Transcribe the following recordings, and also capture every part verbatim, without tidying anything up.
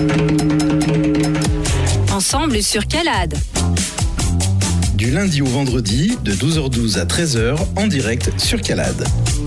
Ensemble sur Calade. Du lundi au vendredi, de douze heures douze à treize heures, en direct sur Calade.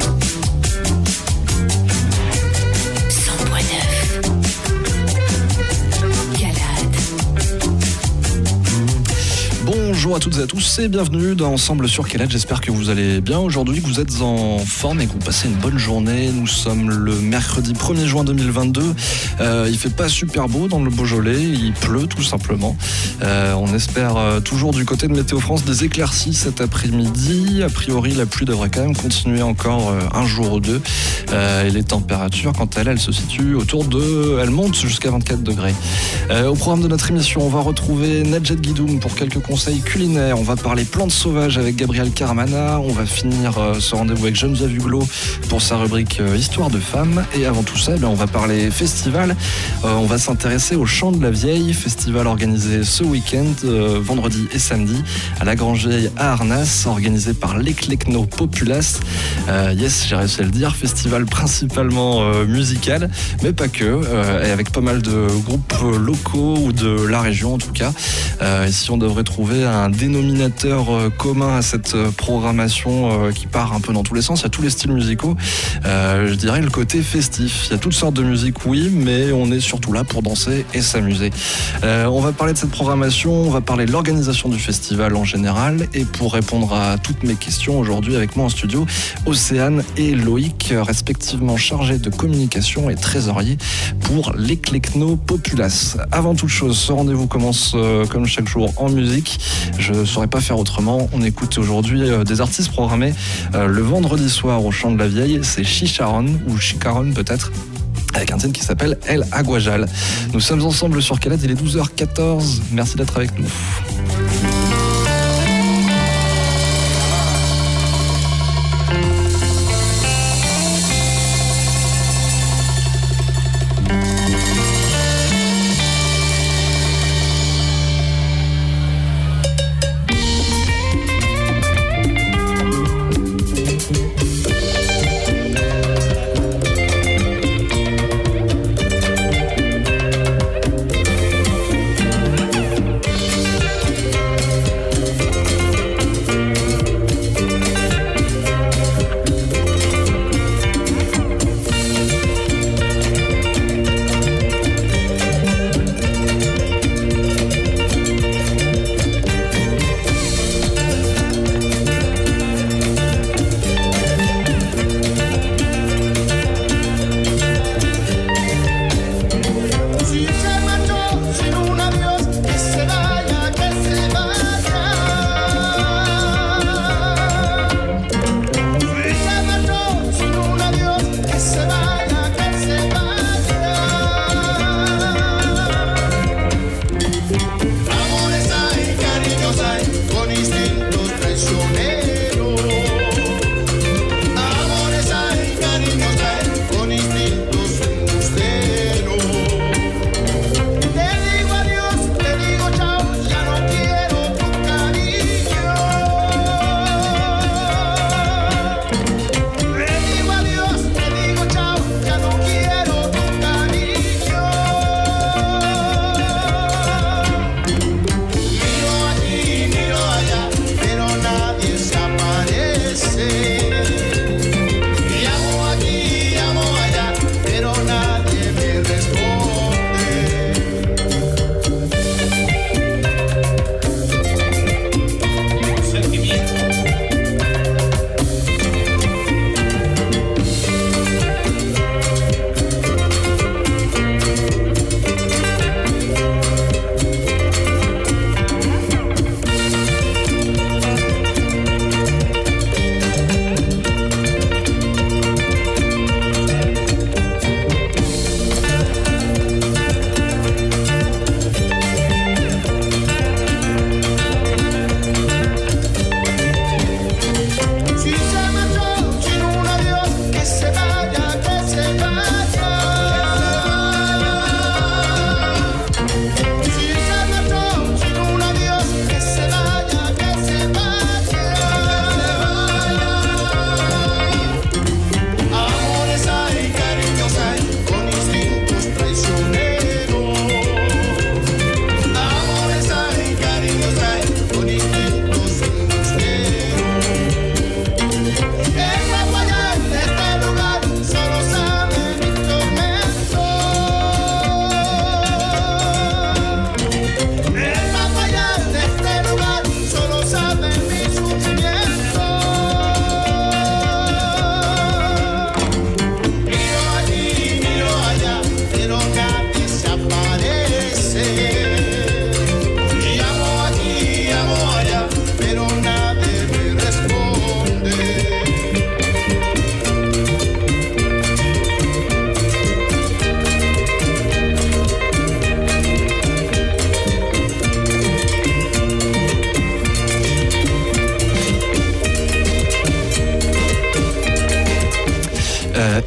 Bonjour à toutes et à tous et bienvenue dans Ensemble sur Calade. J'espère que vous allez bien aujourd'hui, que vous êtes en forme et que vous passez une bonne journée. Nous sommes le mercredi premier juin deux mille vingt-deux. Euh, il fait pas super beau dans le Beaujolais, il pleut tout simplement. Euh, on espère euh, toujours du côté de Météo France des éclaircies cet après-midi. A priori, la pluie devrait quand même continuer encore euh, un jour ou deux. Euh, et les températures, quant à elles, elles se situent autour de... Elles montent jusqu'à vingt-quatre degrés. Euh, au programme de notre émission, on va retrouver Nedjet Guidoum pour quelques conseils culinaires. On va parler plantes sauvages avec Gabriel Caramana. On va finir euh, ce rendez-vous avec Geneviève Huglot pour sa rubrique euh, Histoire de femmes. Et avant tout ça, eh bien, on va parler festival. Euh, on va s'intéresser au Chant de la Vieille, festival organisé ce week-end, euh, vendredi et samedi, à la Grange Vieille à Arnas, organisé par l'Eclecno Populace. Euh, yes, j'ai réussi à le dire, festival principalement euh, musical, mais pas que, euh, et avec pas mal de groupes locaux ou de la région en tout cas. Euh, ici, on devrait trouver un dénominateur euh, commun à cette euh, programmation euh, qui part un peu dans tous les sens. Il y a tous les styles musicaux. Euh, je dirais le côté festif. Il y a toutes sortes de musique, oui, mais on est surtout là pour danser et s'amuser. Euh, on va parler de cette programmation, on va parler de l'organisation du festival en général, et pour répondre à toutes mes questions aujourd'hui avec moi en studio, Océane et Loïc, respectivement chargés de communication et trésoriers pour l'Eclecno Populace. Avant toute chose, ce rendez-vous commence euh, comme chaque jour en musique. Je ne saurais pas faire autrement. On écoute aujourd'hui euh, des artistes programmés euh, le vendredi soir au Chant de la Vieille. C'est Chicharon, ou Chicaron peut-être, avec un titre qui s'appelle El Aguajal. Nous sommes ensemble sur Calade, il est douze heures quatorze. Merci d'être avec nous.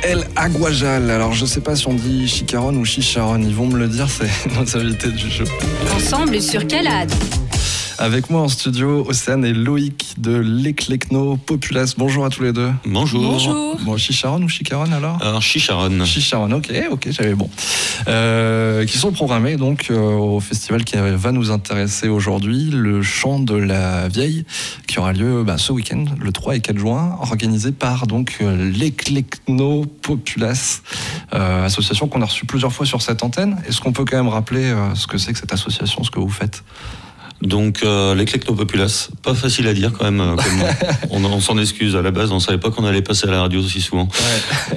El Aguajal. Alors je sais pas si on dit Chicaron ou Chicharon, ils vont me le dire, c'est nos invités du jeu. Ensemble sur Calade. Avec moi en studio, Océane et Loïc de l'Eclecno Populace. Bonjour à tous les deux. Bonjour. Bonjour. Bon, Chicharon ou Chicaron alors Alors, Chicharon. Chicharon, ok, ok, j'avais bon. Euh, qui sont programmés donc euh, au festival qui va nous intéresser aujourd'hui, le Chant de la Vieille, qui aura lieu bah, ce week-end, le trois et quatre juin, organisé par donc euh, l'Eclecno Populace, euh, association qu'on a reçue plusieurs fois sur cette antenne. Est-ce qu'on peut quand même rappeler euh, ce que c'est que cette association, ce que vous faites ? Donc, euh, l'Eclecno Populace, pas facile à dire quand même. Euh, comme on, on s'en excuse à la base, on savait pas qu'on allait passer à la radio aussi souvent. Ouais.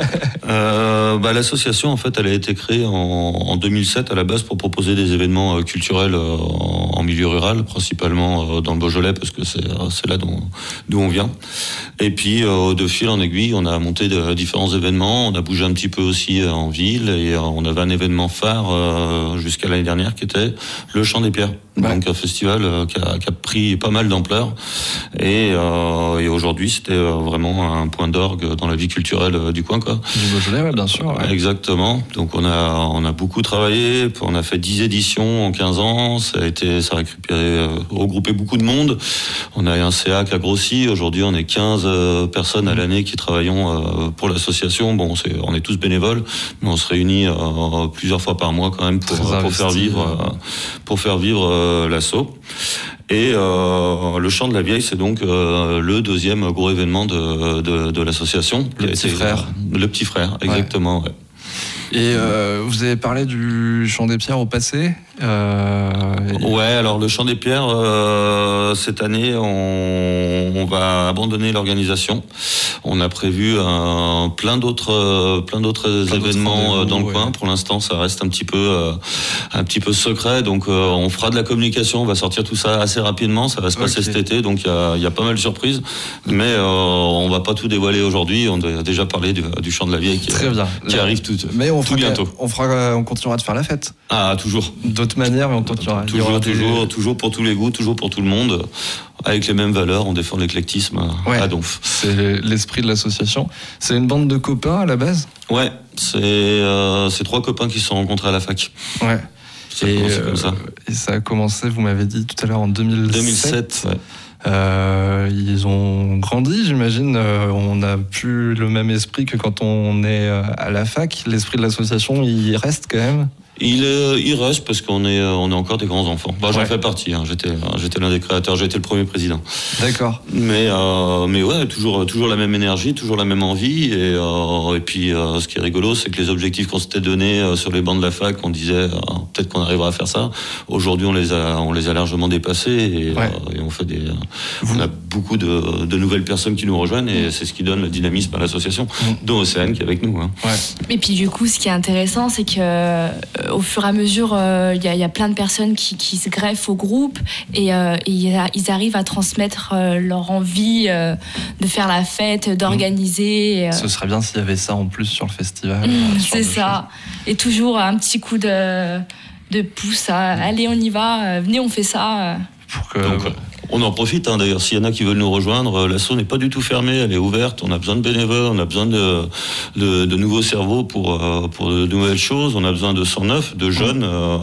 euh, bah, l'association, en fait, elle a été créée en, en deux mille sept à la base pour proposer des événements euh, culturels euh, en, en milieu rural, principalement euh, dans le Beaujolais, parce que c'est, euh, c'est là d'où, d'où on vient. Et puis, euh, de fil en aiguille, on a monté de, différents événements, on a bougé un petit peu aussi euh, en ville, et euh, on avait un événement phare euh, jusqu'à l'année dernière qui était le Chant des Pierres. Ouais. Donc un festival euh, qui, a, qui a pris pas mal d'ampleur et, euh, et aujourd'hui c'était euh, vraiment un point d'orgue dans la vie culturelle euh, du coin quoi. Du Beaujolais, ouais, bien sûr. Ouais. Exactement. Donc on a on a beaucoup travaillé, on a fait dix éditions en quinze ans, ça a été ça a récupéré euh, regroupé beaucoup de monde. On a un C A qui a grossi, aujourd'hui on est quinze euh, personnes à l'année qui travaillons euh, pour l'association. Bon, c'est, on est tous bénévoles, mais on se réunit euh, plusieurs fois par mois quand même pour, pour investi, faire vivre euh, pour faire vivre euh, l'assaut. Et euh, le Chant de la Vieille, c'est donc euh, le deuxième gros événement de, de, de l'association. Le petit été, frère. Euh, le petit frère, exactement. Ouais. Ouais. Et euh, vous avez parlé du Chant des Pierres au passé. Euh, et... Ouais, alors le Chant des Pierres, euh, cette année, on, on va abandonner l'organisation. On a prévu un, plein d'autres, plein d'autres plein événements d'autres dans le ouais. coin. Pour l'instant, ça reste un petit peu, euh, un petit peu secret. Donc, euh, on fera de la communication. On va sortir tout ça assez rapidement. Ça va se passer okay. cet été. Donc, il y a, y a pas mal de surprises. Mais euh, on va pas tout dévoiler aujourd'hui. On a déjà parlé du, du Chant de la Vieille qui, Très bien. qui arrive tout, mais on tout bientôt. On fera, on continuera de faire la fête. Ah, toujours. D'autres manières, mais on continuera. Toujours, toujours, des... toujours pour tous les goûts, toujours pour tout le monde. Avec les mêmes valeurs, on défend l'éclectisme ouais, à Donf. C'est l'esprit de l'association. C'est une bande de copains à la base ? Ouais, c'est, euh, c'est trois copains qui se sont rencontrés à la fac. Ouais. Ça et, euh, comme ça. Et ça a commencé, vous m'avez dit tout à l'heure, en deux mille sept. deux mille sept, ouais. Euh, ils ont grandi, j'imagine. Euh, on n'a plus le même esprit que quand on est à la fac. L'esprit de l'association, il reste quand même. Il, euh, il reste parce qu'on est, on est encore des grands enfants. Bah, j'en ouais. fais partie. Hein. J'étais, j'étais l'un des créateurs. J'ai été le premier président. D'accord. Mais, euh, mais ouais, toujours, toujours la même énergie, toujours la même envie. Et, euh, et puis, euh, ce qui est rigolo, c'est que les objectifs qu'on s'était donnés euh, sur les bancs de la fac, on disait euh, peut-être qu'on arrivera à faire ça. Aujourd'hui, on les a, on les a largement dépassés et, ouais. euh, et on fait des, euh, on a beaucoup de, de nouvelles personnes qui nous rejoignent et c'est ce qui donne le dynamisme à l'association, mmh. dont Océane qui est avec nous. Hein. Ouais. Et puis du coup, ce qui est intéressant, c'est que euh, au fur et à mesure, il euh, y, y a plein de personnes qui, qui se greffent au groupe et, euh, et ils arrivent à transmettre euh, leur envie euh, de faire la fête, d'organiser. Mmh. Ce serait bien s'il y avait ça en plus sur le festival. Mmh, c'est ça. Choses. Et toujours un petit coup de, de pouce. À, allez, on y va. Venez, on fait ça. Pour que... Donc, on en profite, hein, d'ailleurs, s'il y en a qui veulent nous rejoindre, l'asso n'est pas du tout fermée, elle est ouverte, on a besoin de bénévoles, on a besoin de, de, de nouveaux cerveaux pour, pour de nouvelles choses, on a besoin de cent neuf, de jeunes, euh,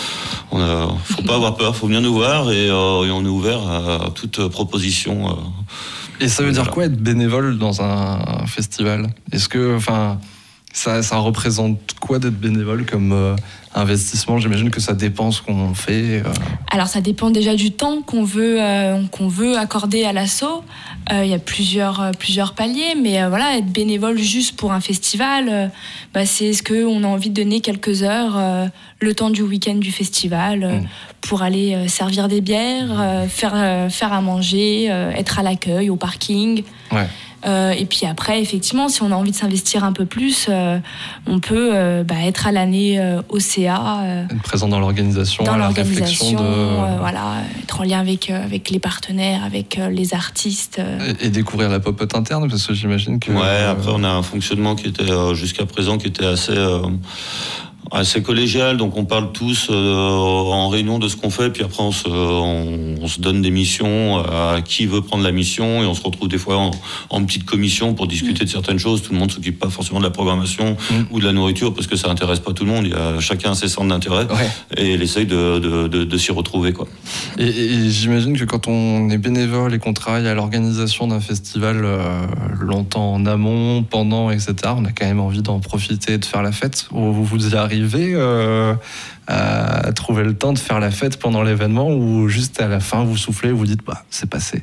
on a, faut pas avoir peur, faut venir nous voir et, euh, et on est ouvert à toute proposition. Euh, et ça veut dire voilà. quoi être bénévole dans un festival ? Est-ce que, enfin, ça, ça représente quoi d'être bénévole comme euh, investissement ? J'imagine que ça dépend ce qu'on fait. Euh... Alors ça dépend déjà du temps qu'on veut, euh, qu'on veut accorder à l'asso. Il euh, y a plusieurs, euh, plusieurs paliers, mais euh, voilà, être bénévole juste pour un festival, euh, bah, c'est ce qu'on a envie de donner quelques heures, euh, le temps du week-end du festival, euh, mmh. pour aller euh, servir des bières, euh, faire, euh, faire à manger, euh, être à l'accueil, au parking. Ouais. Euh, et puis après, effectivement, si on a envie de s'investir un peu plus, euh, on peut euh, bah, être à l'année euh, au C A. Euh, être présent dans l'organisation, dans à la l'organisation, réflexion de... euh, voilà, être en lien avec, euh, avec les partenaires, avec euh, les artistes. Euh. Et, et découvrir la popote interne, parce que j'imagine que... Ouais, après on a un fonctionnement qui était, euh, jusqu'à présent, qui était assez... Euh, Ah, c'est collégial, donc on parle tous euh, en réunion de ce qu'on fait, puis après on se, on, on se donne des missions à qui veut prendre la mission, et on se retrouve des fois en, en petite commission pour discuter mmh. de certaines choses. Tout le monde ne s'occupe pas forcément de la programmation mmh. ou de la nourriture, parce que ça n'intéresse pas tout le monde. Il y a chacun ses centres d'intérêt, ouais. et il essaye de, de, de, de s'y retrouver, quoi. Et, et j'imagine que quand on est bénévole et qu'on travaille à l'organisation d'un festival euh, longtemps en amont, pendant, et cetera, on a quand même envie d'en profiter et de faire la fête. Vous vous y arrivez euh, à trouver le temps de faire la fête pendant l'événement, ou juste à la fin vous soufflez et vous dites bah c'est passé?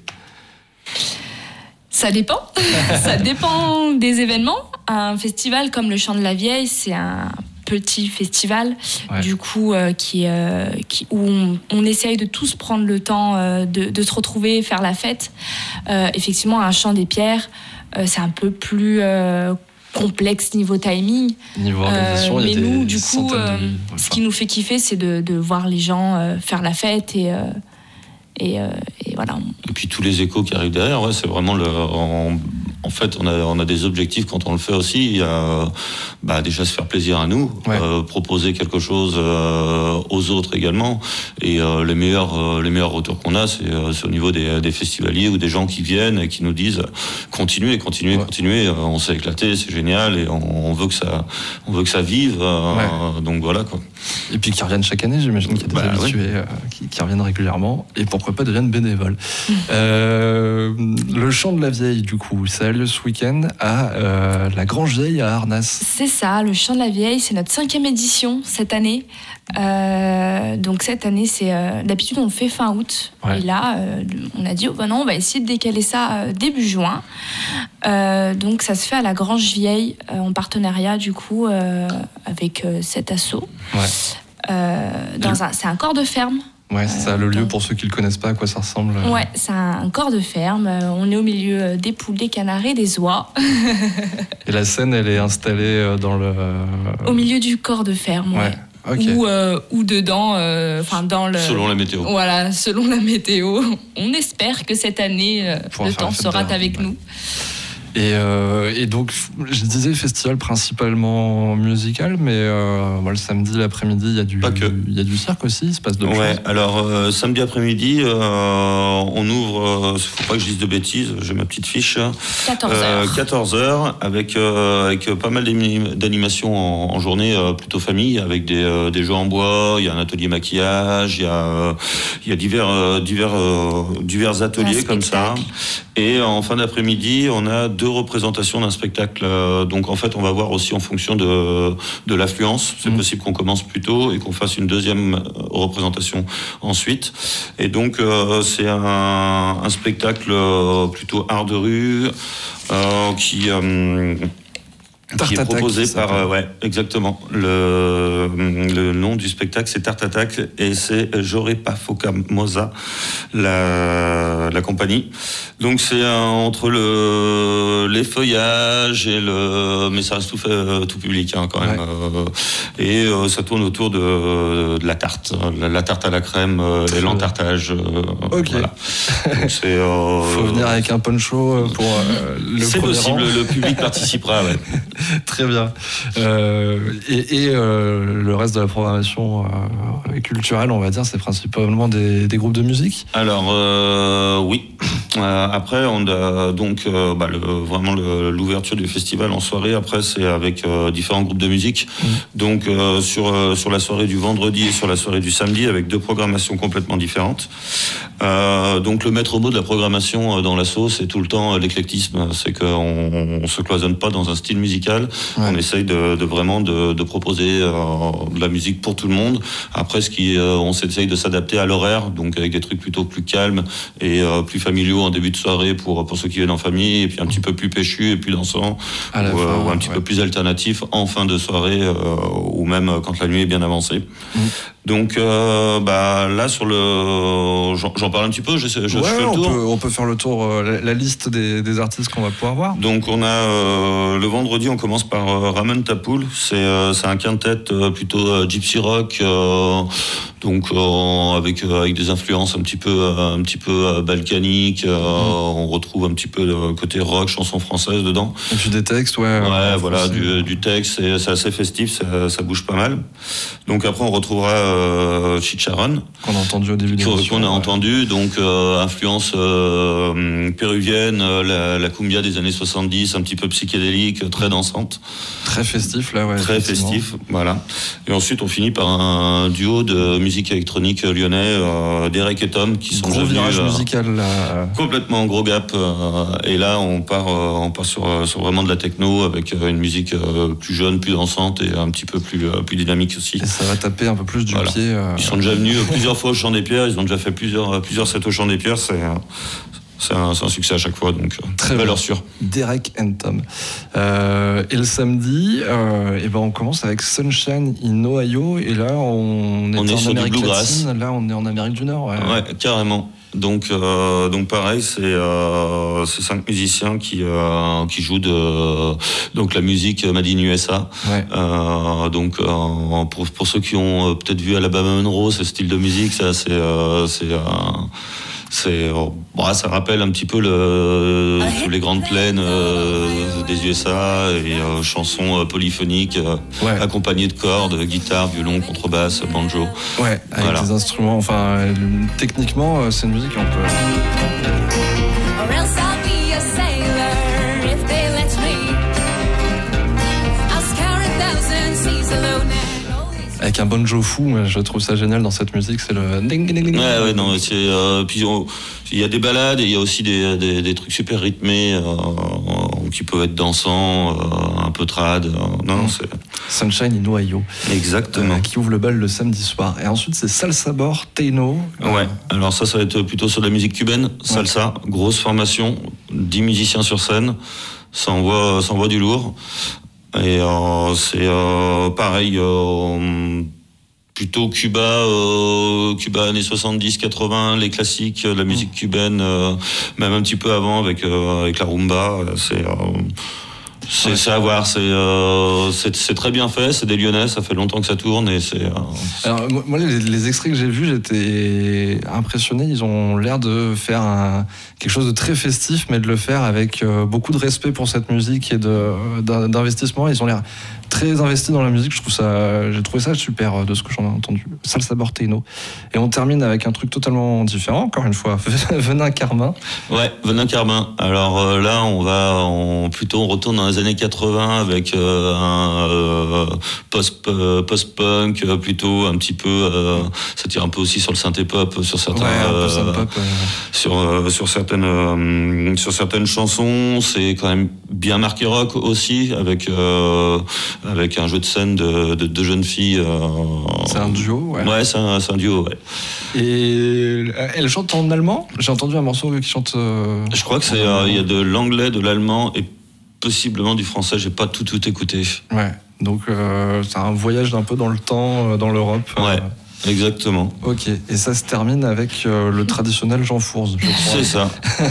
Ça dépend. Ça dépend des événements. Un festival comme le Chant de la Vieille, c'est un petit festival, ouais. du coup, euh, qui, euh, qui, où on, on essaye de tous prendre le temps euh, de, de se retrouver, faire la fête. Euh, effectivement, un Chant des Pierres, euh, c'est un peu plus euh, complexe niveau timing. Niveau organisation, euh, mais il y a nous, des du coup, euh, de... enfin. ce qui nous fait kiffer, c'est de, de voir les gens euh, faire la fête et, euh, et, euh, et voilà. Et puis tous les échos qui arrivent derrière, ouais, c'est vraiment le. En... En fait, on a, on a des objectifs quand on le fait aussi. Il y a bah, déjà se faire plaisir à nous, ouais. euh, proposer quelque chose euh, aux autres également. Et euh, les meilleurs, euh, les meilleurs retours qu'on a, c'est, euh, c'est au niveau des, des festivaliers ou des gens qui viennent et qui nous disent continuez, continuez, ouais. continuez. Euh, on s'est éclaté, c'est génial et on, on veut que ça, on veut que ça vive. Euh, ouais. Donc voilà quoi. Et puis qui reviennent chaque année, j'imagine qu'il y a des bah, habitués ouais. euh, qui, qui reviennent régulièrement et pourquoi pas deviennent bénévoles. euh, le Chant de la Vieille, du coup, ça a lieu ce week-end à euh, la Grange Vieille à Arnas. C'est ça, le Chant de la Vieille, c'est notre cinquième édition cette année. Euh, donc cette année, c'est euh, d'habitude on le fait fin août. Ouais. Et là, euh, on a dit oh ben non, on va essayer de décaler ça euh, début juin. Euh, donc ça se fait à la Grange Vieille euh, en partenariat du coup euh, avec euh, cet asso. Ouais. Euh, dans un, c'est un corps de ferme. Ouais, c'est ça, le lieu, pour ceux qui ne le connaissent pas, à quoi ça ressemble. Ouais, c'est un corps de ferme. On est au milieu des poules, des canards et des oies. Et la scène, elle est installée dans le... Au milieu du corps de ferme, ouais. ouais. Okay. Ou, euh, ou dedans, enfin euh, dans le... Selon la météo. Voilà, selon la météo. On espère que cette année, euh, le temps sera avec ouais. nous. Et, euh, et donc, je disais festival principalement musical, mais euh, moi, le samedi l'après-midi, il y a du, il y a du cirque aussi, il se passe d'autres ouais, choses. Alors euh, samedi après-midi, euh, on ouvre, il euh, faut pas que je dise de bêtises, j'ai ma petite fiche. quatorze heures. Euh, quatorze heures, avec, euh, avec pas mal d'animations en, en journée, euh, plutôt famille, avec des, euh, des jeux en bois, il y a un atelier maquillage, il y a, euh, il y a divers, euh, divers, euh, divers ateliers comme ça. Et en fin d'après-midi, on a deux représentations d'un spectacle. Donc en fait, on va voir aussi en fonction de, de l'affluence. C'est mmh. possible qu'on commence plus tôt et qu'on fasse une deuxième représentation ensuite. Et donc euh, c'est un, un spectacle plutôt art de rue euh, qui... Euh, qui est proposé par euh, ouais exactement le le nom du spectacle c'est Tarte Attack et c'est J'aurais pas Foca Moza la la compagnie. Donc c'est un, entre le les feuillages et le mais ça reste tout fait tout public hein, quand même ouais. euh, et euh, ça tourne autour de, de la tarte la, la tarte à la crème euh, et l'entartage euh, ok voilà. Donc c'est euh, faut venir avec un poncho pour euh, le c'est premier possible rang. Le public participera ouais. Très bien. Euh, et et euh, le reste de la programmation euh, culturelle, on va dire, c'est principalement des, des groupes de musique. Alors euh, oui. Euh, après, on a donc euh, bah, le, vraiment le, l'ouverture du festival en soirée. Après, c'est avec euh, différents groupes de musique. Mmh. Donc euh, sur euh, sur la soirée du vendredi et sur la soirée du samedi, avec deux programmations complètement différentes. Euh, donc le maître mot de la programmation dans l'asso, c'est tout le temps l'éclectisme. C'est qu'on on se cloisonne pas dans un style musical. Ouais. On essaye de, de vraiment de, de proposer euh, de la musique pour tout le monde. Après, ce qui, euh, on s'essaye de s'adapter à l'horaire, donc avec des trucs plutôt plus calmes et euh, plus familiaux en début de soirée pour pour ceux qui viennent en famille, et puis un petit peu plus péchu et plus dansant, ou, fin, euh, ou un petit ouais. peu plus alternatif en fin de soirée euh, ou même quand la nuit est bien avancée. Mmh. Donc euh, bah là sur le j'en, j'en parle un petit peu, je, je, je ouais, fais le on tour. Peut, on peut faire le tour, euh, la, la liste des, des artistes qu'on va pouvoir voir. Donc on a euh, le vendredi, on commence par euh, Ramon Tapoul, c'est euh, c'est un quintet euh, plutôt euh, gypsy rock, euh, donc euh, avec euh, avec des influences un petit peu euh, un petit peu euh, balkaniques. Euh, mmh. On retrouve un petit peu le côté rock, chanson française dedans. Et puis des textes, ouais. Ouais, euh, voilà, du, du texte, c'est, c'est assez festif, ça, ça bouge pas mal. Donc après, on retrouvera euh, Chicharrón, qu'on a entendu au début de l'émission. Qu'on a ouais. entendu, donc euh, influence euh, péruvienne, la, la cumbia des années soixante-dix, un petit peu psychédélique, très dansante. Très festif, là, ouais. Très festif, voilà. Et ensuite, on finit par un duo de musique électronique lyonnais, euh, Derek et Tom, qui sont gros virage euh, musical, là. Complètement gros gap. Euh, et là, on part, euh, on part sur, sur vraiment de la techno avec une musique euh, plus jeune, plus dansante et un petit peu plus, euh, plus dynamique aussi. Et ça va taper un peu plus du voilà. pied. Euh... Ils sont déjà venus plusieurs fois au Chant des Pierres. Ils ont déjà fait plusieurs, plusieurs sets au Chant des Pierres. C'est, c'est, un, c'est un succès à chaque fois. Donc, très valeur sûre. Derek and Tom. Euh, et le samedi, euh, et ben on commence avec Sunshine in Ohio. Et là, on est, on est en sur Amérique du bluegrass. latine. Là, on est en Amérique du Nord. Ouais, ouais carrément. Donc, euh, donc pareil, c'est, euh, c'est cinq musiciens qui, euh, qui jouent de donc la musique Made in U S A. Ouais. Euh, donc, euh, pour, pour ceux qui ont peut-être vu Alabama Monroe, ce style de musique, ça, c'est, euh, c'est, euh, c'est, euh, bon, ça rappelle un petit peu le, les grandes plaines euh, des U S A et euh, chansons euh, polyphoniques euh, ouais. accompagnées de cordes, guitare, violon, contrebasse, banjo. Ouais, avec voilà. des instruments. Enfin, techniquement, c'est une musique qu'on peut. Avec un banjo fou, je trouve ça génial dans cette musique, c'est le ding ding ding. Ouais, ouais, non, c'est euh, puis il y a des balades et il y a aussi des, des, des trucs super rythmés euh, qui peuvent être dansants, euh, un peu trad. Euh, non, non, c'est Sunshine in Ohio. Exactement. Euh, qui ouvre le bal le samedi soir. Et ensuite, c'est Salsa Bor Teino. Ouais. Alors ça, ça va être plutôt sur la musique cubaine, salsa, ouais. Grosse formation, dix musiciens sur scène, ça envoie, ça envoie du lourd. Et euh, c'est euh, pareil, euh, plutôt Cuba, euh, Cuba années soixante-dix quatre-vingts, les classiques, la musique cubaine, euh, même un petit peu avant avec, euh, avec la rumba. C'est, euh, c'est, ouais. c'est à voir, c'est, euh, c'est, c'est très bien fait, c'est des Lyonnais, ça fait longtemps que ça tourne. Et c'est, euh, c'est... Alors, moi, les, les extraits que j'ai vus, j'étais impressionné. Ils ont l'air de faire un, quelque chose de très festif, mais de le faire avec euh, beaucoup de respect pour cette musique et de, d'investissement. Ils ont l'air très investis dans la musique. Je trouve ça, j'ai trouvé ça super de ce que j'en ai entendu. Salsa Bor Teino. Et on termine avec un truc totalement différent, encore une fois. Venin Carmin. Ouais, Venin Carmin. Alors euh, là, on va, on, plutôt, on retourne dans les années quatre-vingts avec euh, un euh, post, euh, post-punk, euh, plutôt un petit peu, euh, ça tire un peu aussi sur le synthé-pop, sur certains, ouais, euh, synth-pop, euh... sur, euh, sur certaines, euh, sur certaines chansons. C'est quand même bien marqué rock aussi, avec, euh, avec un jeu de scène de, de, de jeunes filles. Euh, c'est un duo, ouais. Ouais, c'est un, c'est un duo, ouais. Et elle chante en allemand ? J'ai entendu un morceau qui chante. Euh, Je crois que c'est, il euh, y a de l'anglais, de l'allemand et possiblement du français. J'ai pas tout tout écouté. Ouais. Donc euh, c'est un voyage d'un peu dans le temps, euh, dans l'Europe. Ouais. Euh, Exactement. Ok, et ça se termine avec euh, le traditionnel Jean Fourze, je crois. C'est ça.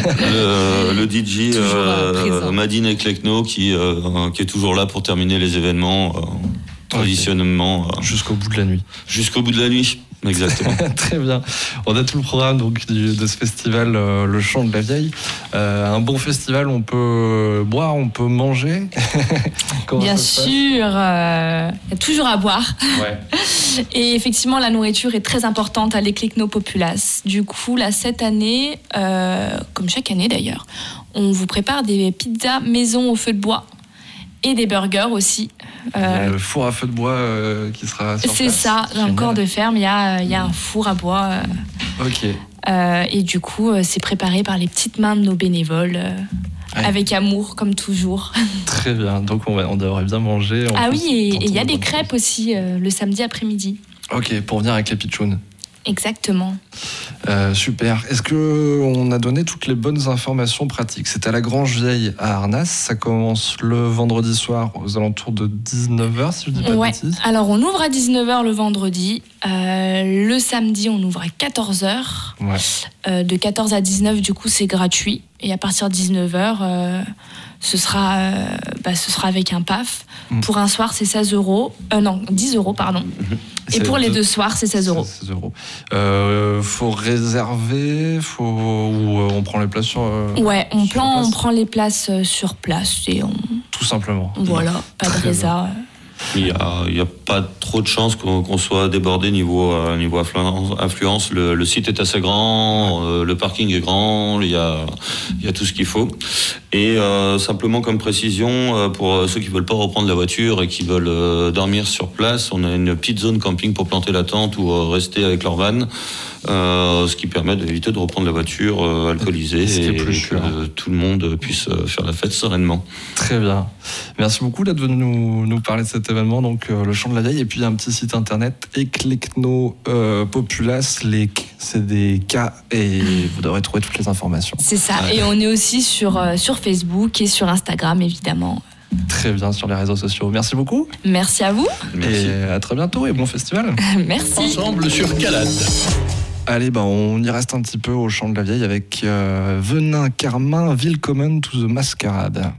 le, le D J euh, Madine Eklekno qui, euh, qui est toujours là pour terminer les événements euh, traditionnellement. Okay. Euh, jusqu'au bout de la nuit. Jusqu'au bout de la nuit. Exactement. Très bien. On a tout le programme donc du, de ce festival, euh, le Chant de la Vieille. Euh, un bon festival, on peut boire, on peut manger. Bien sûr, il euh, y a toujours à boire. Ouais. Et effectivement, la nourriture est très importante à l'Eclecno Populace. Du coup, là, cette année, euh, comme chaque année d'ailleurs, on vous prépare des pizzas maison au feu de bois. Et des burgers aussi. Euh, le four à feu de bois euh, qui sera sur c'est place. ça, dans le corps de ferme, il y a, y a un four à bois. Euh, ok. Euh, et du coup, c'est préparé par les petites mains de nos bénévoles, euh, ouais. avec amour, comme toujours. Très bien, donc on, va, on devrait bien manger. Ah oui, et il y a des crêpes choses. aussi euh, le samedi après-midi. Ok, pour venir avec les pitchounes. Exactement. Euh, super. Est-ce qu'on a donné toutes les bonnes informations pratiques ? C'est à la Grange Vieille à Arnas. Ça commence le vendredi soir aux alentours de dix-neuf heures, si je dis pas ouais. de bêtises. Alors, on ouvre à dix-neuf heures le vendredi. Euh, le samedi, on ouvre à quatorze heures. Ouais. Euh, de quatorze à dix-neuf, du coup, c'est gratuit. Et à partir de dix-neuf heures, euh, ce, sera, euh, bah, ce sera avec un P A F. Mmh. Pour un soir, c'est seize euros. Euh, non, dix euros, pardon. Mmh. Et pour les deux soirs, c'est seize euros. seize euros. Euh, faut réserver, faut ou euh, on prend les places sur. Euh, ouais, on, sur plan, place. on prend les places euh, sur place et on. Tout simplement. Voilà, pas de réserve. Il n'y a, il y a pas trop de chances qu'on, qu'on soit débordé niveau, euh, niveau affluence. affluence. Le, le site est assez grand, euh, le parking est grand, il y a, il y a tout ce qu'il faut. Et euh, simplement comme précision, euh, pour ceux qui ne veulent pas reprendre la voiture et qui veulent euh, dormir sur place, on a une petite zone camping pour planter la tente ou euh, rester avec leur van. Euh, ce qui permet d'éviter de reprendre la voiture euh, alcoolisée et, et que euh, tout le monde puisse euh, faire la fête sereinement. Très bien. Merci beaucoup d'être venu nous, nous parler de cet événement, donc euh, le Chant de la Vieille, et puis un petit site internet, Eclecno euh, Populace, les K, c'est des K, et vous devrez trouver toutes les informations. C'est ça, ouais. Et on est aussi sur, euh, sur Facebook et sur Instagram, évidemment. Très bien, sur les réseaux sociaux. Merci beaucoup. Merci à vous. Merci. Et à très bientôt, et bon festival. Merci. Ensemble sur Calade. Allez, bah, on y reste un petit peu au Chant de la Vieille avec euh, Venin Carmin, Willkommen to the Masquerade.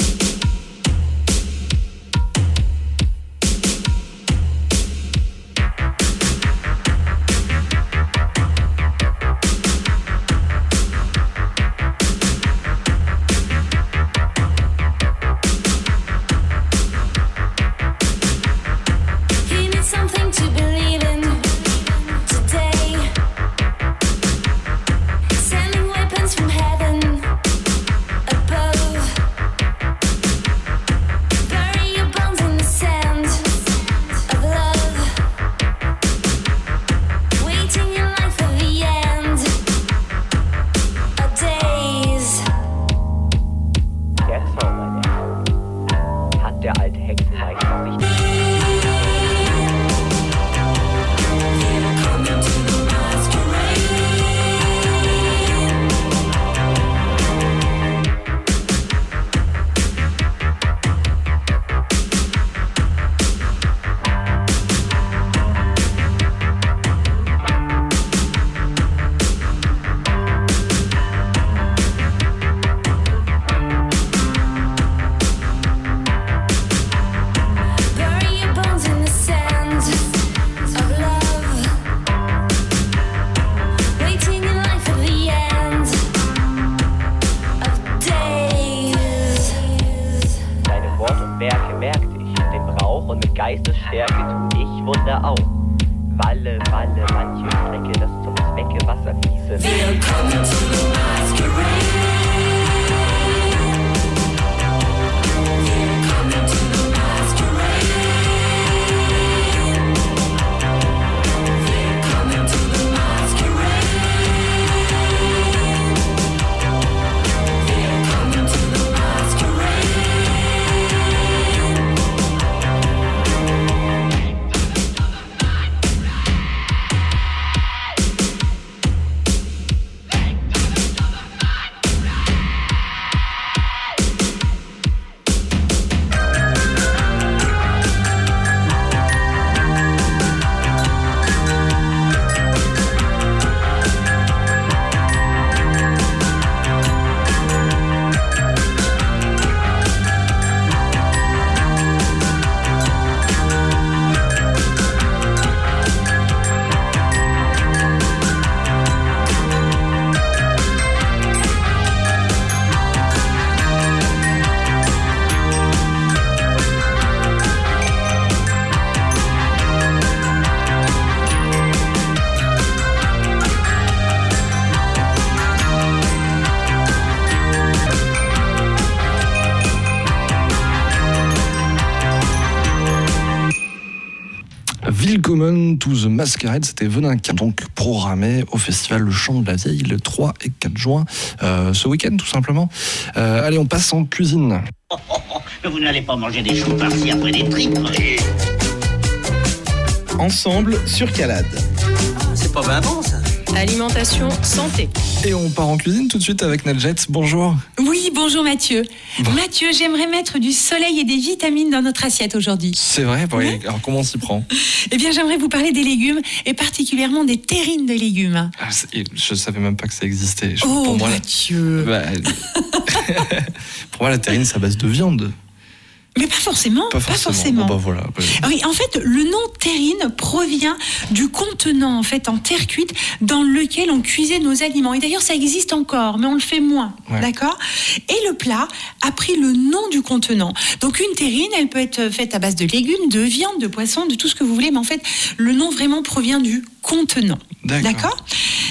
Geistesstärke tu ich Wunder auch. Walle, Walle, manche Strecke, das zum Zwecke Wasser fließe. Willkommen to the Masquerade. Willkommen to the Masquerade. Willkommen to the Masquerade. Willkommen to the Masquerade. Willkommen to the Masquerade, c'était Venin, donc programmé au festival Le Chant de la Vieille le trois et quatre juin, euh, ce week-end tout simplement. Euh, allez, on passe en cuisine. Oh, oh, oh, vous n'allez pas manger des choux par-ci après des tripes. Ensemble sur Calade. C'est pas bien bon ça. Alimentation, santé. Et on part en cuisine tout de suite avec Nadjet. Bonjour. Oui, bonjour Mathieu. Bon. Mathieu, j'aimerais mettre du soleil et des vitamines dans notre assiette aujourd'hui. C'est vrai, bon, Oui. alors comment on s'y prend? Eh bien, j'aimerais vous parler des légumes et particulièrement des terrines de légumes. Ah, je savais même pas que ça existait. Je- Oh, pour moi, Mathieu. la... bah, pour moi, la terrine, c'est à base de viande. Mais pas forcément. Pas forcément. Bon, bah, voilà. Oui, en fait, le nom terrine provient du contenant en fait en terre cuite dans lequel on cuisait nos aliments. Et d'ailleurs, ça existe encore, mais on le fait moins, Ouais. d'accord ? Et le plat a pris le nom du contenant. Donc une terrine, elle peut être faite à base de légumes, de viande, de poisson, de tout ce que vous voulez, mais en fait, le nom vraiment provient du contenant. D'accord. D'accord ?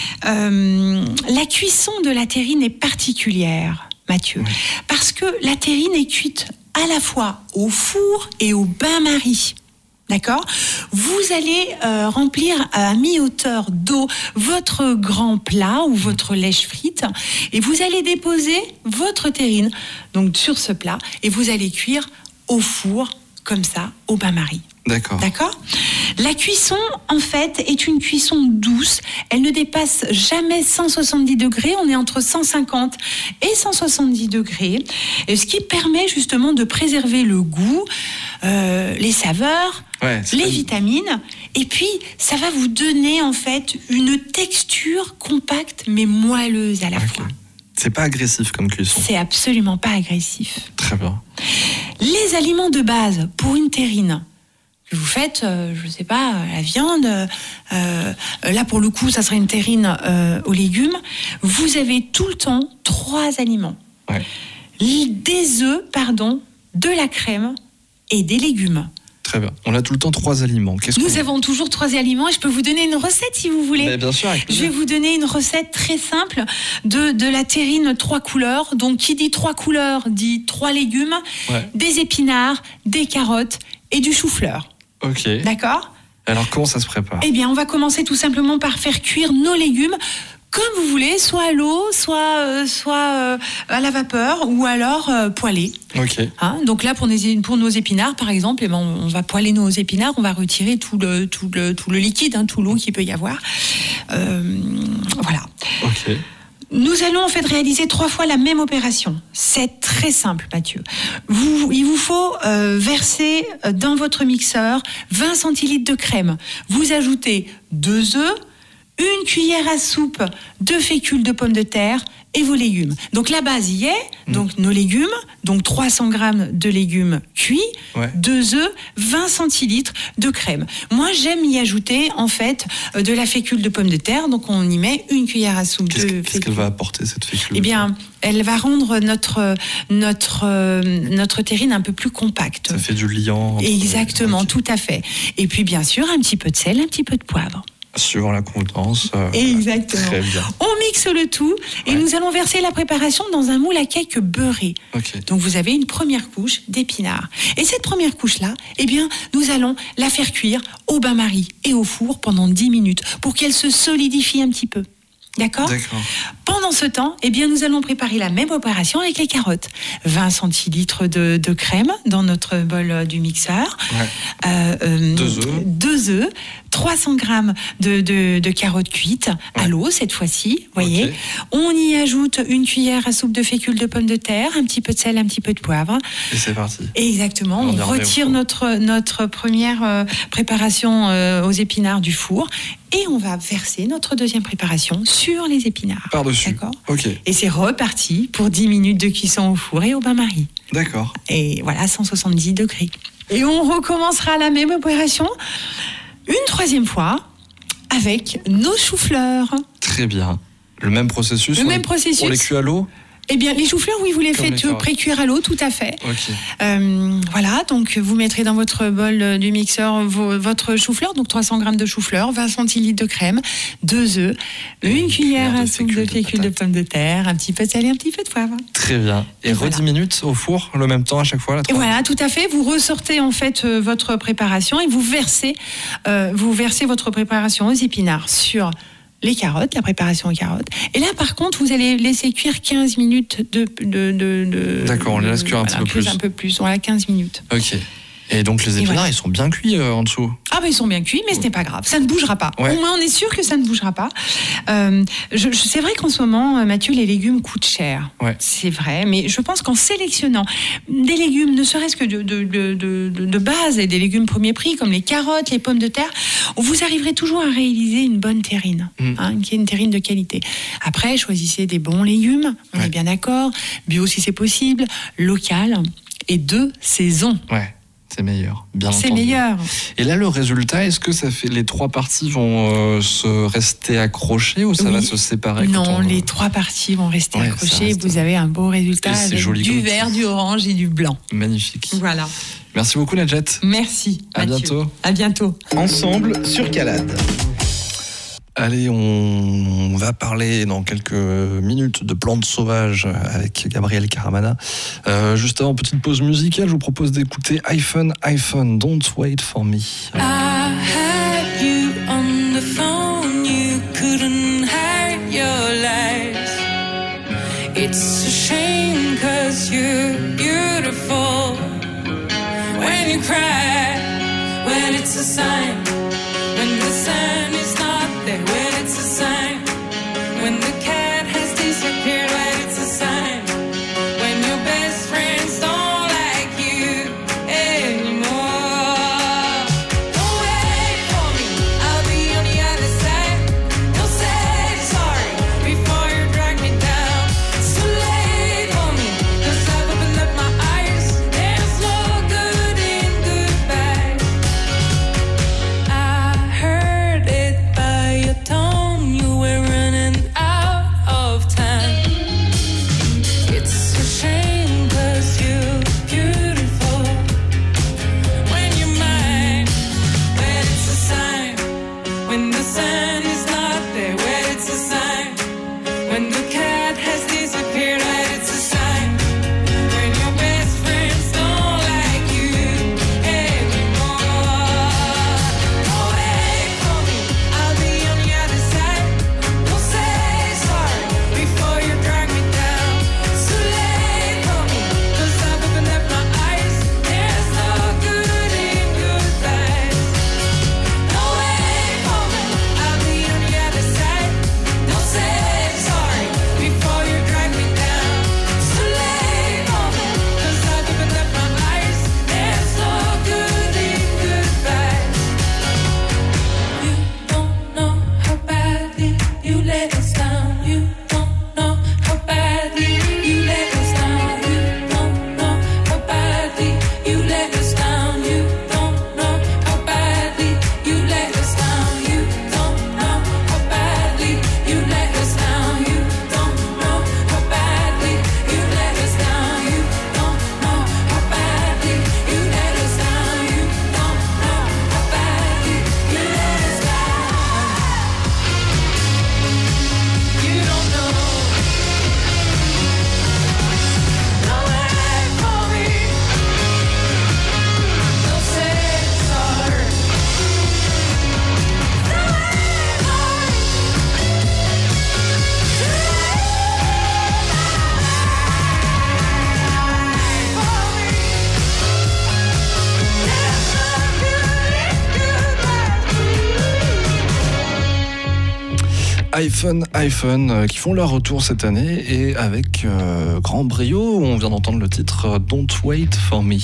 Euh, la cuisson de la terrine est particulière, Mathieu, Oui. parce que la terrine est cuite à la fois au four et au bain-marie. D'accord ? Vous allez euh, remplir à mi-hauteur d'eau votre grand plat ou votre lèche frite et vous allez déposer votre terrine donc sur ce plat et vous allez cuire au four comme ça au bain-marie. D'accord. D'accord ? La cuisson, en fait, est une cuisson douce. Elle ne dépasse jamais cent soixante-dix degrés. On est entre cent cinquante et cent soixante-dix degrés. Et ce qui permet justement de préserver le goût, euh, les saveurs, Ouais, c'est les pas- vitamines. Et puis, ça va vous donner, en fait, une texture compacte mais moelleuse à la Ok. fois. C'est pas agressif comme cuisson. C'est absolument pas agressif. Très bien. Les aliments de base pour une terrine que vous faites, euh, je sais pas, euh, la viande, euh, euh, là pour le coup, ça serait une terrine euh, aux légumes. Vous avez tout le temps trois aliments. Ouais. L- Des œufs, pardon, de la crème et des légumes. Très bien. On a tout le temps trois aliments. Qu'est-ce Nous qu'on... avons toujours trois aliments et je peux vous donner une recette si vous voulez. Mais bien sûr, avec Je vais plaisir. vous donner une recette très simple de, de la terrine trois couleurs. Donc, qui dit trois couleurs dit trois légumes, Ouais. des épinards, des carottes et du chou-fleur. Ok. D'accord ? Alors, comment ça se prépare ? Eh bien, on va commencer tout simplement par faire cuire nos légumes comme vous voulez, soit à l'eau, soit, euh, soit euh, à la vapeur ou alors euh, poêlés. Ok. Hein, donc là, pour, les- pour nos épinards, par exemple, eh ben, on, on va poêler nos épinards, on va retirer tout le, tout le, tout le liquide, hein, tout l'eau qu'il peut y avoir. Euh, voilà. Ok. Nous allons en fait réaliser trois fois la même opération. C'est très simple, Mathieu. Vous, il vous faut euh, verser dans votre mixeur vingt centilitres de crème. Vous ajoutez deux œufs, une cuillère à soupe de fécule de pommes de terre et vos légumes. Donc la base y est, donc nos légumes, donc trois cents grammes de légumes cuits, Ouais. deux œufs, vingt centilitres de crème. Moi, j'aime y ajouter en fait euh, de la fécule de pommes de terre, donc on y met une cuillère à soupe Qu'est-ce, de que- qu'est-ce fécule. qu'elle va apporter, cette fécule ? Eh bien, elle va rendre notre notre euh, notre terrine un peu plus compacte. Ça fait du liant. entre- Exactement, Ok. tout à fait. Et puis bien sûr, un petit peu de sel, un petit peu de poivre. Suivant la contenance. euh, Exactement. Très bien. On mixe le tout et Ouais. nous allons verser la préparation dans un moule à cake beurré. Ok. Donc vous avez une première couche d'épinards. Et cette première couche-là, eh bien, nous allons la faire cuire au bain-marie et au four pendant dix minutes pour qu'elle se solidifie un petit peu. D'accord ? D'accord. Pendant ce temps, eh bien, nous allons préparer la même opération avec les carottes. vingt centilitres de, de crème dans notre bol euh, du mixeur. Ouais. Euh, euh, Deux œufs. Deux œufs. trois cents grammes de, de, de carottes cuites à Ouais. l'eau cette fois-ci. Voyez. Ok. On y ajoute une cuillère à soupe de fécule de pommes de terre, un petit peu de sel, un petit peu de poivre. Et c'est parti. Exactement. On On, y remet au retire four. notre, notre première euh, préparation euh, aux épinards du four et on va verser notre deuxième préparation sur les épinards. Par-dessus. D'accord. Ok. Et c'est reparti pour dix minutes de cuisson au four et au bain-marie. D'accord. Et voilà, cent soixante-dix degrés. Et on recommencera la même opération une troisième fois avec nos choux-fleurs. Très bien. Le même processus. Le on même les- processus. On les cuit à l'eau. Eh bien, les choux-fleurs, oui, vous les Comme les faites carottes. pré-cuire à l'eau, tout à fait. Ok. Euh, voilà, donc vous mettrez dans votre bol euh, du mixeur vos- votre chou-fleur, donc trois cents grammes de chou-fleur, vingt centilitres de crème, deux œufs, une cuillère à soupe de fécule de pommes de terre, un petit peu de sel et un petit peu de poivre. Très bien. Et, Et re voilà. dix minutes au four, le même temps à chaque fois. La Et voilà, tout à fait. Vous ressortez en fait euh, votre préparation et vous versez, euh, vous versez votre préparation aux épinards sur les carottes, la préparation aux carottes. Et là, par contre, vous allez laisser cuire quinze minutes de... de, de, de D'accord, on les laisse cuire un voilà, petit peu plus. Un peu plus, voilà, quinze minutes. Ok. Et donc les Et épinards, voilà. ils sont bien cuits euh, en dessous. Ah ben ils sont bien cuits, mais ce n'est pas grave, ça ne bougera pas. Ouais. Au moins on est sûr que ça ne bougera pas. Euh, je, je- c'est vrai qu'en ce moment, euh, Mathieu, les légumes coûtent cher. Ouais. C'est vrai, mais je pense qu'en sélectionnant des légumes, ne serait-ce que de, de, de, de, de base, et des légumes premier prix, comme les carottes, les pommes de terre, vous arriverez toujours à réaliser une bonne terrine, Mm. hein, qui est une terrine de qualité. Après, choisissez des bons légumes, on Ouais. est bien d'accord, bio si c'est possible, local. et de saison. Ouais, c'est meilleur. Bien C'est entendu. meilleur. Et là, le résultat, est-ce que ça fait les trois parties vont euh, se rester accrochées ou ça Oui. va se séparer quand Non, on- les trois parties vont rester Ouais, ça accrochées. reste- Vous avez un beau résultat Et c'est avec joli du comme vert, tout. du orange et du blanc. Magnifique. Voilà. Merci beaucoup, Nadjet. Merci. À Mathieu. bientôt. À bientôt. Ensemble sur Calade. Allez, on va parler dans quelques minutes de plantes sauvages avec Gabriel Caramana. Euh, juste avant, petite pause musicale, je vous propose d'écouter iPhone, iPhone, Don't Wait For Me. I had you on the phone, you couldn't hide your lies. It's a shame cause you're beautiful. When you cry, when it's a sign, when the sun is not there, when it's a sign, when the cat has disappeared, when it's a sign, when your best friends don't like you anymore. Don't wait for me, I'll be on the other side. Don't say sorry before you drag me down. It's too late for me, cause I've opened up my eyes. There's no good in goodbye. I heard it by your tone, you were running out of time. It's a shame cause you're beautiful when you're mine, when it's a sign, when the sun is not there, when it's a sign, when the cat has disappeared, when it's a sign, when your best friends don't like you anymore. Don't wait for me, I'll be on the other side. Don't say sorry before you drag me down. It's too late for me, cause I've opened up my eyes. There's no good in goodbyes. Don't wait for me, I'll be on the other side. Don't say sorry before you drag me down. It's too late for me, cause I've opened up my eyes. There's no good in goodbyes. You don't know how badly you let us down. You don't know how badly you let us down. You don't know how badly you let us down. You don't know how badly you let us down. You don't know how badly you let us down. You don't know how badly you let us down. You don't know how badly you let us down. You don't know how badly you let us down. You don't know. Don't wait for me. Don't say sorry. Don't wait for me. iPhone, iPhone, euh, qui font leur retour cette année et avec euh, grand brio, on vient d'entendre le titre euh, Don't Wait For Me.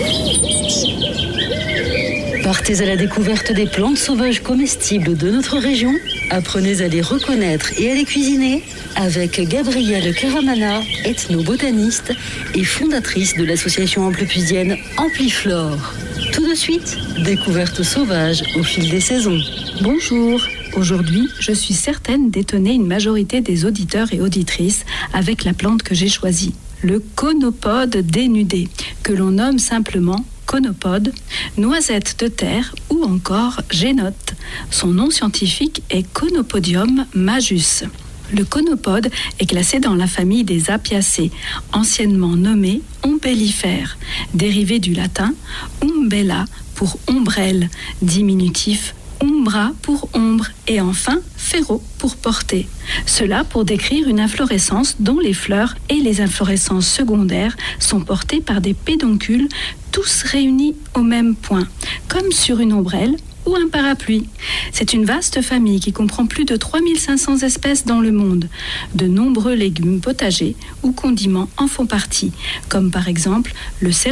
Partez à la découverte des plantes sauvages comestibles de notre région. Apprenez à les reconnaître et à les cuisiner avec Gabrielle Caramana, ethnobotaniste et fondatrice de l'association amplepuisienne Ampliflore. Tout de suite, découverte sauvage au fil des saisons. Bonjour. Aujourd'hui, je suis certaine d'étonner une majorité des auditeurs et auditrices avec la plante que j'ai choisie, le conopode dénudé, que l'on nomme simplement conopode, noisette de terre ou encore génote. Son nom scientifique est Conopodium majus. Le conopode est classé dans la famille des Apiacées, anciennement nommé ombellifère, dérivé du latin umbella pour ombrelle, diminutif umbra pour ombre et enfin ferro pour porter. Cela pour décrire une inflorescence dont les fleurs et les inflorescences secondaires sont portées par des pédoncules tous réunis au même point, comme sur une ombrelle ou un parapluie. C'est une vaste famille qui comprend plus de trois mille cinq cents espèces dans le monde. De nombreux légumes potagers ou condiments en font partie, comme par exemple le céleri,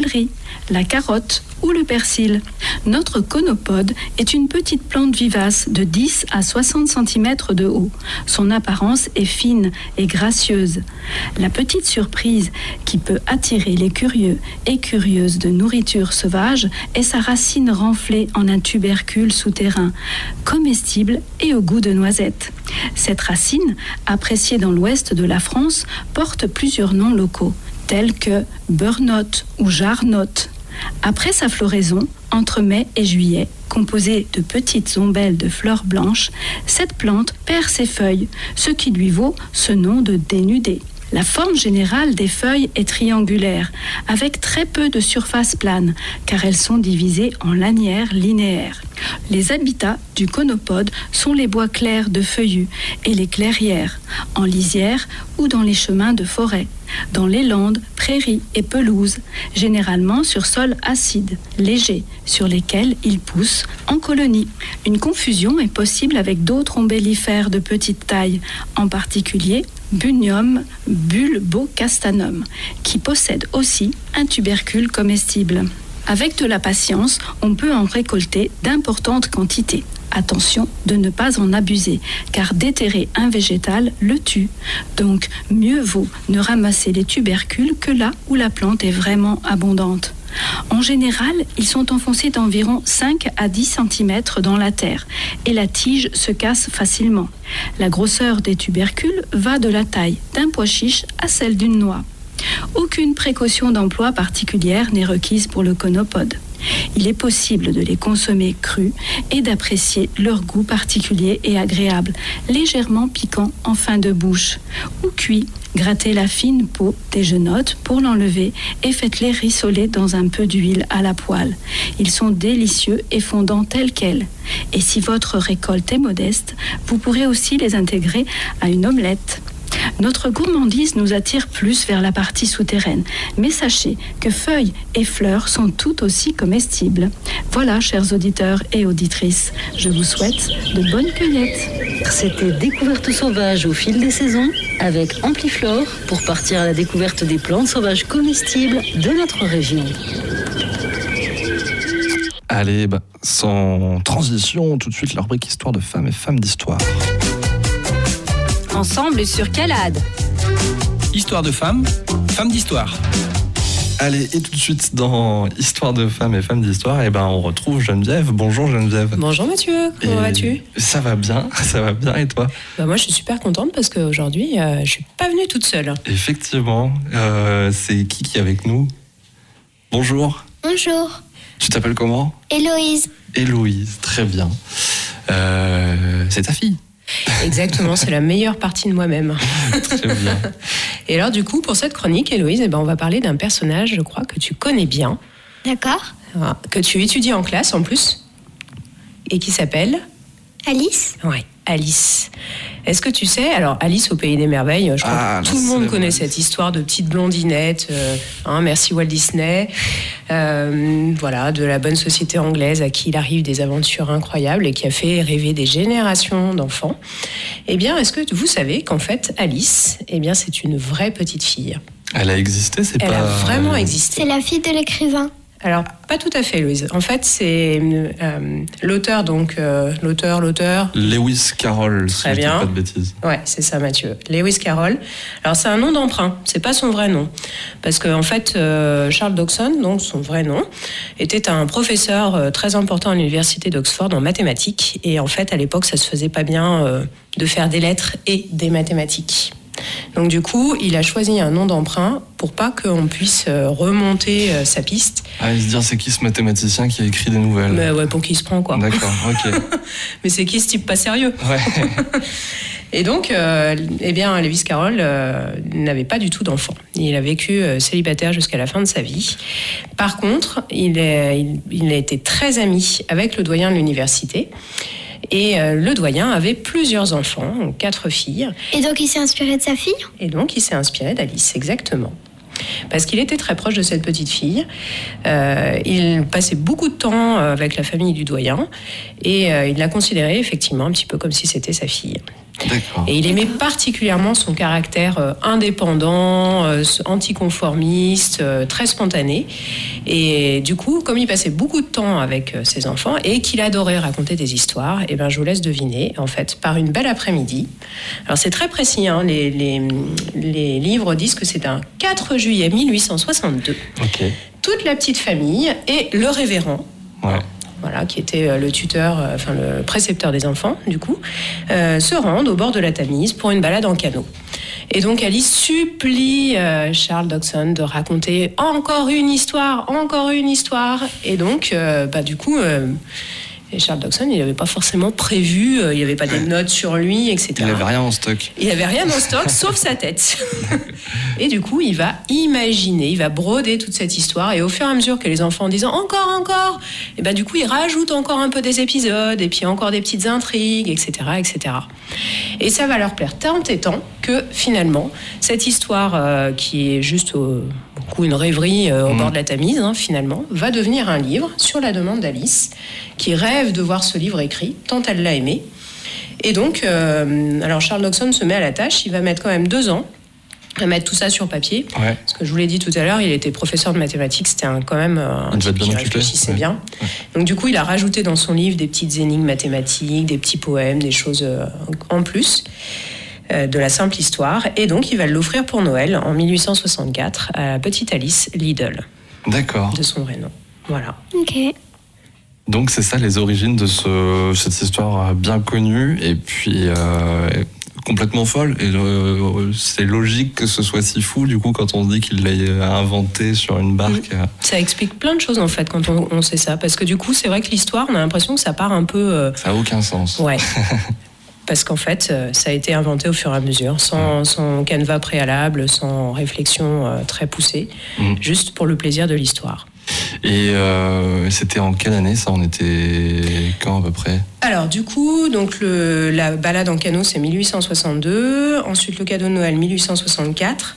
la carotte ou le persil. Notre conopode est une petite plante vivace de dix à soixante centimètres de haut. Son apparence est fine et gracieuse. La petite surprise qui peut attirer les curieux et curieuses de nourriture sauvage est sa racine renflée en un tubercule souterrain, comestible et au goût de noisette. Cette racine, appréciée dans l'ouest de la France, porte plusieurs noms locaux, tels que beurnotte ou jarnotte. Après sa floraison, entre mai et juillet, composée de petites ombelles de fleurs blanches, cette plante perd ses feuilles, ce qui lui vaut ce nom de dénudé. La forme générale des feuilles est triangulaire, avec très peu de surface plane, car elles sont divisées en lanières linéaires. Les habitats du conopode sont les bois clairs de feuillus et les clairières, en lisière ou dans les chemins de forêt, dans les landes, prairies et pelouses, généralement sur sol acide, léger, sur lesquels ils poussent en colonie. Une confusion est possible avec d'autres ombellifères de petite taille, en particulier Bunium bulbocastanum, qui possède aussi un tubercule comestible. Avec de la patience, on peut en récolter d'importantes quantités. Attention de ne pas en abuser, car déterrer un végétal le tue. Donc, mieux vaut ne ramasser les tubercules que là où la plante est vraiment abondante. En général, ils sont enfoncés d'environ cinq à dix centimètres dans la terre et la tige se casse facilement. La grosseur des tubercules va de la taille d'un pois chiche à celle d'une noix. Aucune précaution d'emploi particulière n'est requise pour le conopode. Il est possible de les consommer crus et d'apprécier leur goût particulier et agréable, légèrement piquant en fin de bouche, ou cuit. Grattez la fine peau des genottes pour l'enlever et faites-les rissoler dans un peu d'huile à la poêle. Ils sont délicieux et fondants tels quels. Et si votre récolte est modeste, vous pourrez aussi les intégrer à une omelette. Notre gourmandise nous attire plus vers la partie souterraine, mais sachez que feuilles et fleurs sont tout aussi comestibles. Voilà, chers auditeurs et auditrices, je vous souhaite de bonnes cueillettes. C'était Découverte sauvage au fil des saisons avec Ampliflore pour partir à la découverte des plantes sauvages comestibles de notre région. Allez, bah, sans transition, tout de suite la rubrique Histoire de femmes et femmes d'histoire. Ensemble sur Calade. Histoire de femmes, femmes d'histoire. Allez, et tout de suite dans Histoire de femmes et femmes d'histoire, et ben on retrouve Geneviève. Bonjour Geneviève. Bonjour Mathieu, comment et vas-tu? Ça va bien, ça va bien, et toi? Bah moi je suis super contente parce qu'aujourd'hui euh, je suis pas venue toute seule. Effectivement, euh, c'est qui qui est avec nous? Bonjour. Bonjour. Tu t'appelles comment? Héloïse. Héloïse, très bien. Euh, c'est ta fille? Exactement, c'est la meilleure partie de moi-même. Très bien. Et alors du coup, pour cette chronique, Héloïse, eh ben, on va parler d'un personnage, je crois, que tu connais bien. D'accord. Que tu étudies en classe en plus. Et qui s'appelle Alice. Oui, Alice. Est-ce que tu sais, alors Alice au Pays des Merveilles, je crois ah, que tout le monde connaît cette histoire de petite blondinette, euh, hein, merci Walt Disney, euh, voilà, de la bonne société anglaise à qui il arrive des aventures incroyables et qui a fait rêver des générations d'enfants. Eh bien, est-ce que vous savez qu'en fait, Alice, eh bien, c'est une vraie petite fille? Elle a existé, c'est Elle pas... a vraiment existé. C'est la fille de l'écrivain. Alors, pas tout à fait, Louise. En fait, c'est euh, l'auteur, donc, euh, l'auteur, l'auteur... Lewis Carroll, Très si bien. je dis pas de bêtises. Ouais, c'est ça, Mathieu. Lewis Carroll. Alors, c'est un nom d'emprunt, c'est pas son vrai nom. Parce qu'en en fait, euh, Charles Dodgson, donc son vrai nom, était un professeur euh, très important à l'université d'Oxford en mathématiques. Et en fait, à l'époque, ça se faisait pas bien euh, de faire des lettres et des mathématiques. Donc du coup, il a choisi un nom d'emprunt pour pas qu'on puisse remonter sa piste. Ah, il se dit, c'est qui ce mathématicien qui a écrit des nouvelles? Mais ouais, pour qui il se prend, quoi. D'accord, ok. Mais c'est qui ce type pas sérieux? Ouais. Et donc, euh, eh bien, Lewis Carroll euh, n'avait pas du tout d'enfant. Il a vécu euh, célibataire jusqu'à la fin de sa vie. Par contre, il, est, il, il a été très ami avec le doyen de l'université. Et euh, le doyen avait plusieurs enfants, quatre filles. Et donc il s'est inspiré de sa fille? Et donc il s'est inspiré d'Alice, exactement. parce qu'il était très proche de cette petite fille. Euh, il passait beaucoup de temps avec la famille du doyen et euh, il la considérait effectivement un petit peu comme si c'était sa fille. D'accord. Et il aimait particulièrement son caractère euh, indépendant, euh, anticonformiste, euh, très spontané. Et du coup, comme il passait beaucoup de temps avec euh, ses enfants et qu'il adorait raconter des histoires, et ben, je vous laisse deviner, en fait, par une belle après-midi. Alors c'est très précis, hein, les, les, les livres disent que c'est un quatre juillet mille huit cent soixante-deux. Ok. Toute la petite famille et le révérend. Ouais. Voilà, qui était le tuteur, euh, enfin le précepteur des enfants, du coup, euh, se rendent au bord de la Tamise pour une balade en canot. Et donc Alice supplie euh, Charles Dodgson de raconter encore une histoire, encore une histoire. Et donc, euh, bah, du coup, euh, et Charles Dodgson, il n'avait pas forcément prévu, euh, il n'y avait pas des notes sur lui, et cetera. Il n'avait rien en stock. Il n'avait rien en stock, sauf sa tête. Et du coup, il va imaginer, il va broder toute cette histoire. Et au fur et à mesure que les enfants disent encore, encore, et ben du coup, il rajoute encore un peu des épisodes, et puis encore des petites intrigues, et cetera, et cetera. Et ça va leur plaire tant et tant que finalement, cette histoire euh, qui est juste au, beaucoup une rêverie euh, au mmh. bord de la Tamise, hein, finalement, va devenir un livre sur la demande d'Alice, qui rêve de voir ce livre écrit, tant elle l'a aimé. Et donc, euh, alors Charles Dodgson se met à la tâche, il va mettre quand même deux ans à mettre tout ça sur papier. Ouais. Parce que je vous l'ai dit tout à l'heure, il était professeur de mathématiques, c'était un, quand même un il type qui réfléchissait ouais. bien. Ouais. Donc du coup, il a rajouté dans son livre des petites énigmes mathématiques, des petits poèmes, des choses euh, en plus euh, de la simple histoire. Et donc, il va l'offrir pour Noël en mille huit cent soixante-quatre à la petite Alice Liddell. D'accord. De son vrai nom. Voilà. Ok. Donc c'est ça les origines de ce, cette histoire bien connue et puis euh, complètement folle. Et euh, c'est logique que ce soit si fou du coup quand on se dit qu'il l'a inventé sur une barque. Mmh. Ça explique plein de choses en fait quand on, on sait ça. Parce que du coup c'est vrai que l'histoire, on a l'impression que ça part un peu... Euh... Ça n'a aucun sens. Ouais. Parce qu'en fait, ça a été inventé au fur et à mesure, sans, sans canevas préalable, sans réflexion euh, très poussée, mmh. juste pour le plaisir de l'histoire. Et euh, c'était en quelle année ça? On était quand à peu près? Alors du coup, donc le, la balade en canot c'est mille huit cent soixante-deux, ensuite le cadeau de Noël mille huit cent soixante-quatre.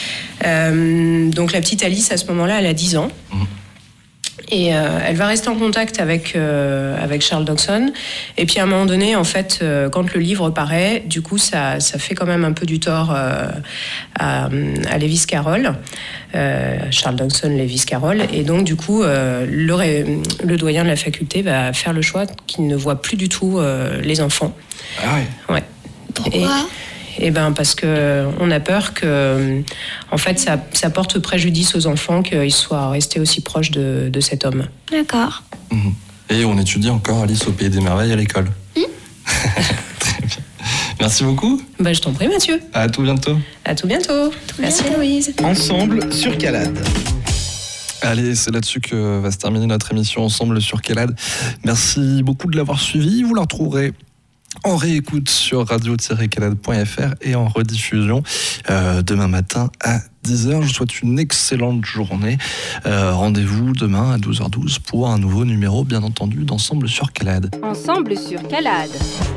Euh, donc la petite Alice à ce moment-là elle a dix ans. Mmh. Et euh, elle va rester en contact avec, euh, avec Charles Dodgson. Et puis à un moment donné, en fait, euh, quand le livre paraît, du coup, ça, ça fait quand même un peu du tort euh, à, à Lewis Carroll, euh, Charles Dodgson, Lewis Carroll. Et donc, du coup, euh, le, le doyen de la faculté va faire le choix qu'il ne voit plus du tout euh, les enfants. Ah ouais. Ouais. Pourquoi ? Et, Eh ben parce que on a peur que, en fait, ça, ça porte préjudice aux enfants qu'ils soient restés aussi proches de, de cet homme. D'accord. Mmh. Et on étudie encore Alice au Pays des Merveilles à l'école. Mmh. Très bien. Merci beaucoup. Bah, je t'en prie, Mathieu. À tout bientôt. À tout bientôt. Tout Merci, bientôt. Louise. Ensemble sur Calade. Allez, c'est là-dessus que va se terminer notre émission Ensemble sur Calade. Merci beaucoup de l'avoir suivi. Vous la retrouverez en réécoute sur radio tiret calade point f r et en rediffusion euh, demain matin à dix heures. Je vous souhaite une excellente journée. Euh, rendez-vous demain à douze heures douze pour un nouveau numéro, bien entendu, d'Ensemble sur Calade. Ensemble sur Calade.